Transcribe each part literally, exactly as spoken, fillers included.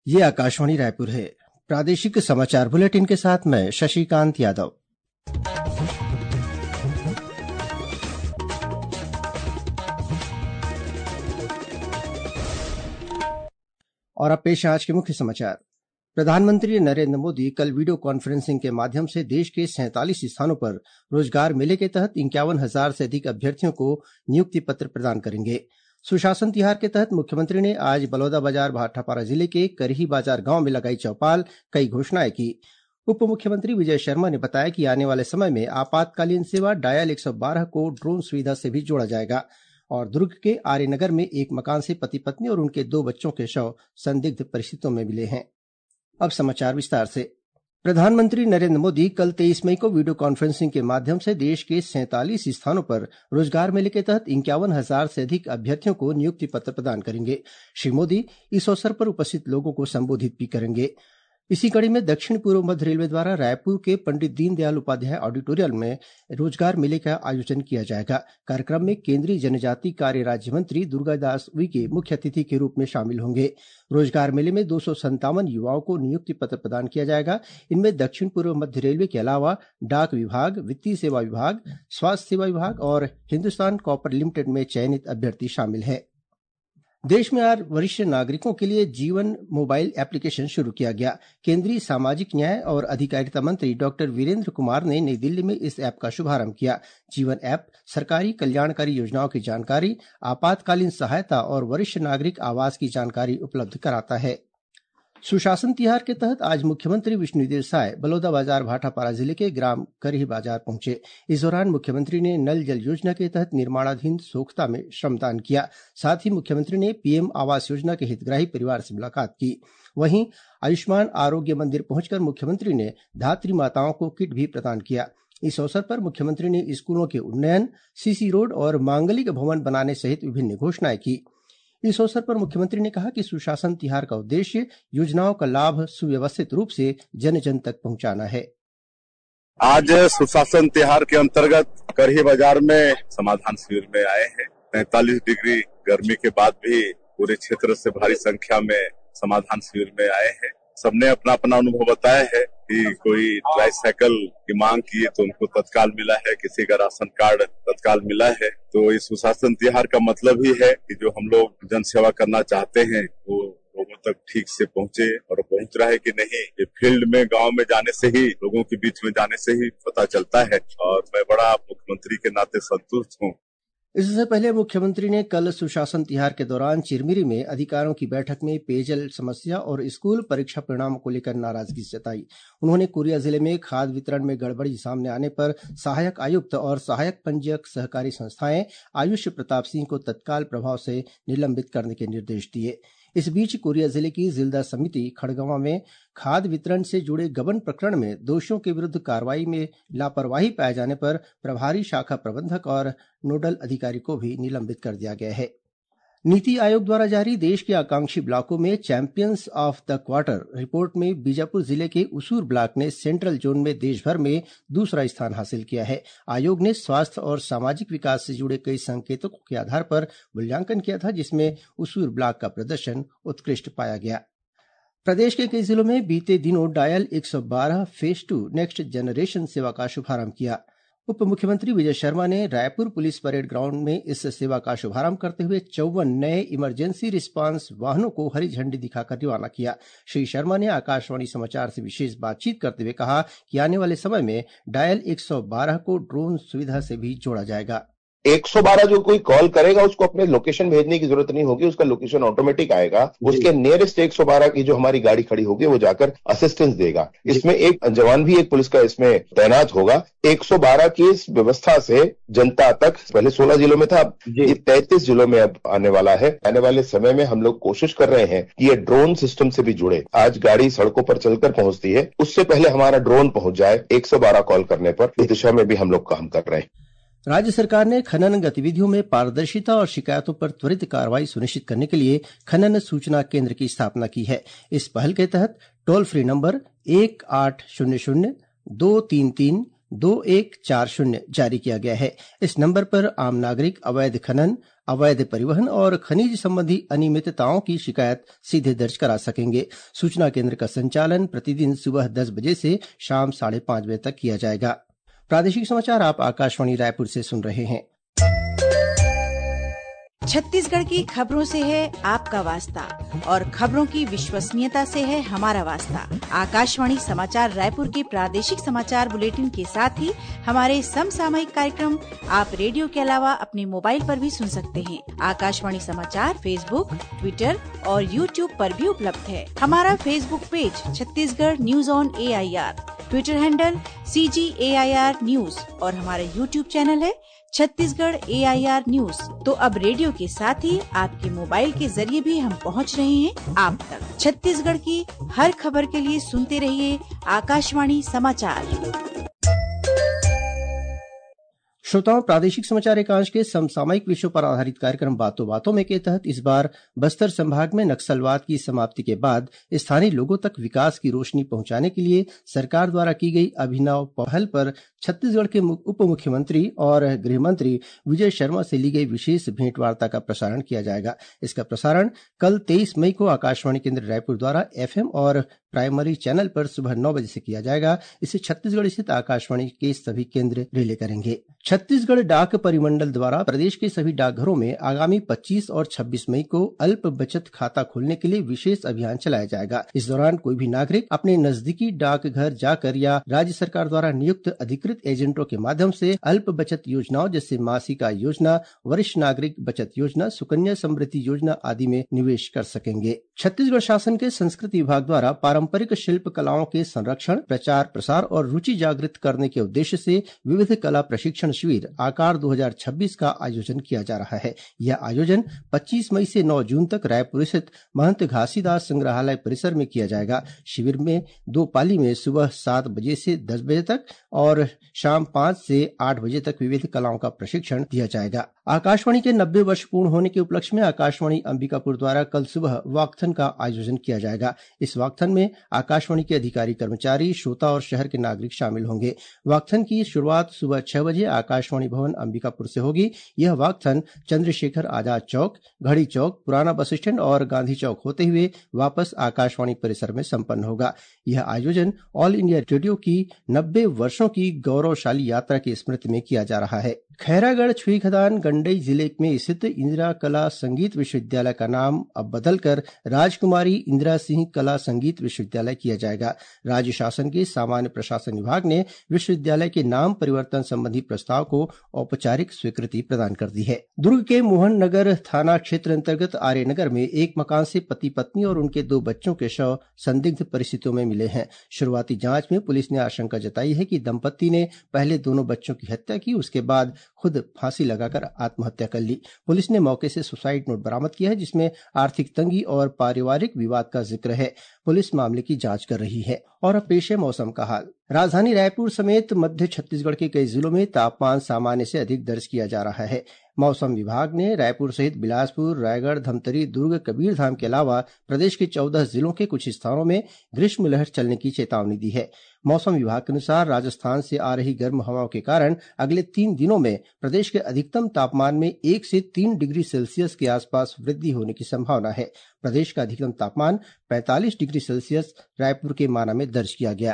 ये आकाशवाणी रायपुर है। प्रादेशिक समाचार बुलेटिन के साथ मैं शशिकांत यादव। और अब पेश है आज के मुख्य समाचार। प्रधानमंत्री नरेंद्र मोदी कल वीडियो कॉन्फ्रेंसिंग के माध्यम से देश के सैंतालीस स्थानों पर रोजगार मेले के तहत इक्यावन हजार से अधिक अभ्यर्थियों को नियुक्ति पत्र प्रदान करेंगे। सुशासन तिहार के तहत मुख्यमंत्री ने आज बलौदाबाजार भाटापारा जिले के करही बाजार गांव में लगाई चौपाल, कई घोषणाएं की। उप मुख्यमंत्री विजय शर्मा ने बताया कि आने वाले समय में आपातकालीन सेवा डायल एक सौ बारह को ड्रोन सुविधा से भी जोड़ा जाएगा। और दुर्ग के आर्यनगर में एक मकान से पति पत्नी और उनके दो बच्चों के शव संदिग्ध परिस्थितियों में मिले हैं। अब समाचार विस्तार से। प्रधानमंत्री नरेंद्र मोदी कल तेईस मई को वीडियो कॉन्फ्रेंसिंग के माध्यम से देश के सैंतालीस स्थानों पर रोजगार मेले के तहत इक्यावन हजार से अधिक अभ्यर्थियों को नियुक्ति पत्र प्रदान करेंगे। श्री मोदी इस अवसर पर उपस्थित लोगों को संबोधित भी करेंगे। इसी कड़ी में दक्षिण पूर्व मध्य रेलवे द्वारा रायपुर के पंडित दीनदयाल उपाध्याय ऑडिटोरियम में रोजगार मेले का आयोजन किया जाएगा। कार्यक्रम में केंद्रीय जनजातीय कार्य राज्य मंत्री दुर्गादास उइके मुख्य अतिथि के रूप में शामिल होंगे। रोजगार मेले में दो सौ संतावन युवाओं को नियुक्ति पत्र प्रदान किया जाएगा। इनमें दक्षिण पूर्व मध्य रेलवे के अलावा डाक विभाग, वित्तीय सेवा विभाग, स्वास्थ्य सेवा विभाग और हिंदुस्तान कॉपर लिमिटेड में चयनित अभ्यर्थी शामिल हैं। देश में आज वरिष्ठ नागरिकों के लिए जीवन मोबाइल एप्लीकेशन शुरू किया गया। केंद्रीय सामाजिक न्याय और अधिकारिता मंत्री डॉक्टर वीरेंद्र कुमार ने नई दिल्ली में इस ऐप का शुभारंभ किया। जीवन ऐप सरकारी कल्याणकारी योजनाओं की जानकारी, आपातकालीन सहायता और वरिष्ठ नागरिक आवास की जानकारी उपलब्ध कराता है। सुशासन तिहार के तहत आज मुख्यमंत्री विष्णुदेव साय बलौदाबाजार भाटापारा जिले के ग्राम करही बाजार पहुंचे। इस दौरान मुख्यमंत्री ने नल जल योजना के तहत निर्माणाधीन सोख्ता में श्रमदान किया। साथ ही मुख्यमंत्री ने पीएम आवास योजना के हितग्राही परिवार से मुलाकात की। वहीं आयुष्मान आरोग्य मंदिर पहुंचकर मुख्यमंत्री ने धात्री माताओं को किट भी प्रदान किया। इस अवसर पर मुख्यमंत्री ने स्कूलों के उन्नयन, सीसी रोड और मांगलिक भवन बनाने सहित विभिन्न घोषणाएं की। इस अवसर पर मुख्यमंत्री ने कहा कि सुशासन तिहार का उद्देश्य योजनाओं का लाभ सुव्यवस्थित रूप से जन जन तक पहुंचाना है। आज सुशासन तिहार के अंतर्गत करही बाजार में समाधान शिविर में आए हैं। पैंतालीस डिग्री गर्मी के बाद भी पूरे क्षेत्र से भारी संख्या में समाधान शिविर में आए हैं। सबने अपना अपना अनुभव बताया है कि कोई ट्राईसाइकिल की मांग की तो उनको तत्काल मिला है, किसी का राशन कार्ड तत्काल मिला है। तो इस सुशासन तिहार का मतलब ही है कि जो हम लोग जन सेवा करना चाहते हैं वो लोगों तक ठीक से पहुंचे, और पहुंच रहा है कि नहीं ये फील्ड में गांव में जाने से ही, लोगों के बीच में जाने से ही पता चलता है। और मैं बड़ा मुख्यमंत्री के नाते संतुष्ट हूँ। इससे पहले मुख्यमंत्री ने कल सुशासन तिहार के दौरान चिरमिरी में अधिकारियों की बैठक में पेयजल समस्या और स्कूल परीक्षा परिणामों को लेकर नाराजगी जताई। उन्होंने कोरिया जिले में खाद वितरण में गड़बड़ी सामने आने पर सहायक आयुक्त और सहायक पंजीयक सहकारी संस्थाएं आयुष प्रताप सिंह को तत्काल प्रभाव से निलंबित करने के निर्देश दिए। इस बीच कोरिया जिले की जिल्दा समिति खड़गवां में खाद वितरण से जुड़े गबन प्रकरण में दोषियों के विरुद्ध कार्रवाई में लापरवाही पाए जाने पर प्रभारी शाखा प्रबंधक और नोडल अधिकारी को भी निलंबित कर दिया गया है। नीति आयोग द्वारा जारी देश के आकांक्षी ब्लॉकों में champions of the quarter report में बीजापुर जिले के उसूर ब्लॉक ने सेंट्रल जोन में देश भर में दूसरा स्थान हासिल किया है। आयोग ने स्वास्थ्य और सामाजिक विकास से जुड़े कई संकेतकों के आधार पर मूल्यांकन किया था, जिसमें उसूर ब्लॉक का प्रदर्शन उत्कृष्ट पाया गया। प्रदेश के कई जिलों में बीते दिनों डायल एक सौ बारह फेज टू नेक्स्ट जनरेशन सेवा का शुभारंभ किया। उप मुख्यमंत्री विजय शर्मा ने रायपुर पुलिस परेड ग्राउंड में इस सेवा का शुभारंभ करते हुए चौवन नए इमरजेंसी रिस्पांस वाहनों को हरी झंडी दिखाकर रवाना किया। श्री शर्मा ने आकाशवाणी समाचार से विशेष बातचीत करते हुए कहा कि आने वाले समय में डायल एक सौ बारह को ड्रोन सुविधा से भी जोड़ा जाएगा। एक सौ बारह जो कोई कॉल करेगा उसको अपने लोकेशन भेजने की जरूरत नहीं होगी, उसका लोकेशन ऑटोमेटिक आएगा। उसके नियरेस्ट एक सौ बारह की जो हमारी गाड़ी खड़ी होगी वो जाकर असिस्टेंस देगा। इसमें एक जवान भी एक पुलिस का इसमें तैनात होगा। एक सौ बारह की इस व्यवस्था से जनता तक, पहले सोलह जिलों में था, अब ये तैंतीस जिलों में अब आने वाला है। आने वाले समय में हम लोग कोशिश कर रहे हैं कि ये ड्रोन सिस्टम से भी जुड़े। आज गाड़ी सड़कों पर चलकर पहुंचती है, उससे पहले हमारा ड्रोन पहुंच जाए एक सौ बारह कॉल करने पर। इस दिशा में भी हम लोग काम कर रहे हैं। राज्य सरकार ने खनन गतिविधियों में पारदर्शिता और शिकायतों पर त्वरित कार्रवाई सुनिश्चित करने के लिए खनन सूचना केंद्र की स्थापना की है। इस पहल के तहत टोल फ्री नंबर एक आठ शून्य शून्य दो तीन तीन दो एक चार शून्य जारी किया गया है। इस नंबर पर आम नागरिक अवैध खनन, अवैध परिवहन और खनिज संबंधी अनियमितताओं की शिकायत सीधे दर्ज करा सकेंगे। सूचना केंद्र का संचालन प्रतिदिन सुबह दस बजे से शाम साढ़े पांच बजे तक किया जाएगा। प्रादेशिक समाचार आप आकाशवाणी रायपुर से सुन रहे हैं। छत्तीसगढ़ की खबरों से है आपका वास्ता और खबरों की विश्वसनीयता से है हमारा वास्ता। आकाशवाणी समाचार रायपुर के प्रादेशिक समाचार बुलेटिन के साथ ही हमारे समसामयिक कार्यक्रम आप रेडियो के अलावा अपने मोबाइल पर भी सुन सकते हैं। आकाशवाणी समाचार फेसबुक, ट्विटर और यूट्यूब पर भी उपलब्ध है। हमारा Facebook page Chhattisgarh news on A I R, Twitter handle C G A I R news और हमारा यूट्यूब चैनल है Chhattisgarh A I R news. तो अब रेडियो के साथ ही आपके मोबाइल के जरिए भी हम पहुंच रहे हैं आप तक। छत्तीसगढ़ की हर खबर के लिए सुनते रहिए आकाशवाणी समाचार। श्रोताओं, प्रादेशिक समाचार एकांश के समसामयिक विषयों पर आधारित कार्यक्रम बातों बातों में के तहत इस बार बस्तर संभाग में नक्सलवाद की समाप्ति के बाद स्थानीय लोगों तक विकास की रोशनी पहुंचाने के लिए सरकार द्वारा की गई अभिनव पहल पर छत्तीसगढ़ के उप मुख्यमंत्री और गृह मंत्री विजय शर्मा से ली गई विशेष भेंटवार्ता का प्रसारण किया जाएगा। इसका प्रसारण कल तेईस मई को आकाशवाणी केंद्र रायपुर द्वारा एफ एम और प्राइमरी चैनल पर सुबह नौ बजे से किया जाएगा। इसे छत्तीसगढ़ स्थित आकाशवाणी के सभी केंद्र रिले करेंगे। छत्तीसगढ़ डाक परिमंडल द्वारा प्रदेश के सभी डाकघरों में आगामी पच्चीस और छब्बीस मई को अल्प बचत खाता खोलने के लिए विशेष अभियान चलाया जाएगा। इस दौरान कोई भी नागरिक अपने नजदीकी डाकघर जाकर या राज्य सरकार द्वारा नियुक्त अधिकृत एजेंटों के माध्यम से अल्प बचत योजनाओं जैसे मासिक आय योजना, वरिष्ठ नागरिक बचत योजना, सुकन्या समृद्धि योजना आदि में निवेश कर सकेंगे। छत्तीसगढ़ शासन के संस्कृति विभाग द्वारा पारंपरिक शिल्प कलाओं के संरक्षण, प्रचार प्रसार और रुचि जागृत करने के उद्देश्य से विविध कला प्रशिक्षण शिविर आकार दो हज़ार छब्बीस का आयोजन किया जा रहा है। यह आयोजन पच्चीस मई से नौ जून तक रायपुर स्थित महंत घासीदास संग्रहालय परिसर में किया जाएगा। शिविर में दो पाली में सुबह सात बजे से दस बजे तक और शाम पांच से आठ बजे तक विविध कलाओं का प्रशिक्षण दिया जाएगा। आकाशवाणी के नब्बे वर्ष पूर्ण होने के उपलक्ष्य में आकाशवाणी अंबिकापुर द्वारा कल सुबह वॉकथन का आयोजन किया जाएगा। इस वॉकथन में आकाशवाणी के अधिकारी, कर्मचारी, श्रोता और शहर के नागरिक शामिल होंगे। वॉकथन की शुरुआत सुबह छह बजे आकाशवाणी भवन अंबिकापुर से होगी। यह वॉकथन चंद्रशेखर आजाद चौक, घड़ी चौक, पुराना बस स्टैंड और गांधी चौक होते हुए वापस आकाशवाणी परिसर में संपन्न होगा। यह आयोजन ऑल इंडिया रेडियो की नब्बे वर्षों की गौरवशाली यात्रा की स्मृति में किया जा रहा है। खैरागढ़ छुईखदान गंडई जिले में स्थित इंदिरा कला संगीत विश्वविद्यालय का नाम अब बदलकर राजकुमारी इंदिरा सिंह कला संगीत विश्वविद्यालय किया जाएगा। राज्य शासन के सामान्य प्रशासन विभाग ने विश्वविद्यालय के नाम परिवर्तन संबंधी प्रस्ताव को औपचारिक स्वीकृति प्रदान कर दी है। दुर्ग के मोहन नगर थाना क्षेत्र अंतर्गत आर्यनगर में एक मकान से पति पत्नी और उनके दो बच्चों के शव संदिग्ध परिस्थितियों में मिले हैं। शुरुआती जांच में पुलिस ने आशंका जताई है कि दंपत्ति ने पहले दोनों बच्चों की हत्या की, उसके बाद खुद फांसी लगाकर आत्महत्या कर ली। पुलिस ने मौके से सुसाइड नोट बरामद किया है जिसमें आर्थिक तंगी और पारिवारिक विवाद का जिक्र है। पुलिस मामले की जांच कर रही है। और अब पेश है मौसम का हाल। राजधानी रायपुर समेत मध्य छत्तीसगढ़ के कई जिलों में तापमान सामान्य से अधिक दर्ज किया जा रहा है। मौसम विभाग ने रायपुर सहित बिलासपुर, रायगढ़, धमतरी, दुर्ग, कबीरधाम के अलावा प्रदेश के चौदह जिलों के कुछ स्थानों में ग्रीष्म लहर चलने की चेतावनी दी है। मौसम विभाग के अनुसार राजस्थान से आ रही गर्म हवाओं के कारण अगले तीन दिनों में प्रदेश के अधिकतम तापमान में एक से तीन डिग्री सेल्सियस के आसपास वृद्धि होने की संभावना है। प्रदेश का अधिकतम तापमान पैंतालीस डिग्री सेल्सियस रायपुर के माना में दर्ज किया गया।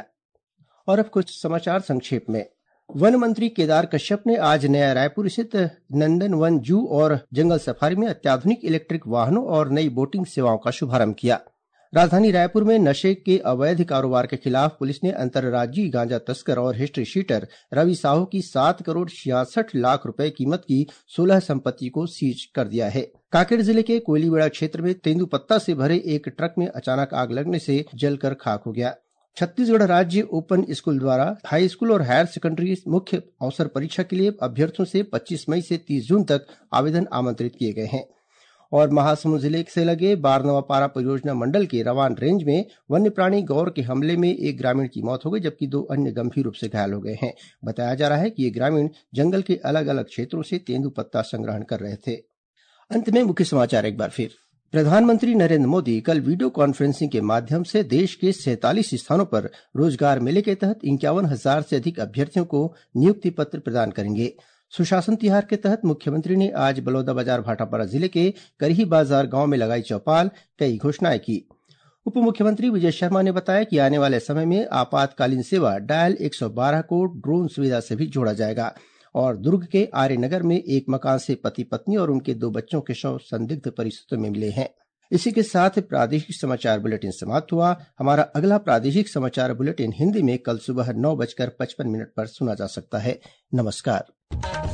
और अब कुछ समाचार संक्षेप में। वन मंत्री केदार कश्यप ने आज नया रायपुर स्थित नंदन वन जू और जंगल सफारी में अत्याधुनिक इलेक्ट्रिक वाहनों और नई बोटिंग सेवाओं का शुभारंभ किया। राजधानी रायपुर में नशे के अवैध कारोबार के खिलाफ पुलिस ने अंतर्राज्यीय गांजा तस्कर और हिस्ट्री शीटर रवि साहू की सात करोड़ छियासठ लाख रुपए कीमत की सोलह संपत्ति को सीज कर दिया है। कांकेर जिले के कोयलीबेड़ा क्षेत्र में तेंदुपत्ता से भरे एक ट्रक में अचानक आग लगने से जलकर खाक हो गया। छत्तीसगढ़ राज्य ओपन स्कूल द्वारा हाई स्कूल और हायर सेकेंडरी मुख्य अवसर परीक्षा के लिए अभ्यर्थियों से पच्चीस मई से तीस जून तक आवेदन आमंत्रित किए गए हैं। और महासमुंद जिले से लगे बारनवापारा परियोजना मंडल के रवान रेंज में वन्य प्राणी गौर के हमले में एक ग्रामीण की मौत हो गई जबकि दो अन्य गंभीर रूप से घायल हो गए हैं। बताया जा रहा है कि ये ग्रामीण जंगल के अलग अलग क्षेत्रों से तेंदुपत्ता संग्रहण कर रहे थे। अंत में मुख्य समाचार एक बार फिर। प्रधानमंत्री नरेंद्र मोदी कल वीडियो कॉन्फ्रेंसिंग के माध्यम से देश के सैंतालीस स्थानों पर रोजगार मेले के तहत इक्यावन हजार से अधिक अभ्यर्थियों को नियुक्ति पत्र प्रदान करेंगे। सुशासन तिहार के तहत मुख्यमंत्री ने आज बलौदाबाजार भाटापारा जिले के करही बाजार गांव में लगाई चौपाल, कई घोषणाएं की। उप मुख्यमंत्री विजय शर्मा ने बताया कि आने वाले समय में आपातकालीन सेवा डायल एक सौ बारह को ड्रोन सुविधा से भी जोड़ा जाएगा और दुर्ग के आर्यनगर में एक मकान से पति पत्नी और उनके दो बच्चों के शव संदिग्ध परिस्थितियों में मिले हैं। इसी के साथ प्रादेशिक समाचार बुलेटिन समाप्त हुआ। हमारा अगला प्रादेशिक समाचार बुलेटिन हिंदी में कल सुबह नौ बजकर पचपन मिनट पर सुना जा सकता है। नमस्कार।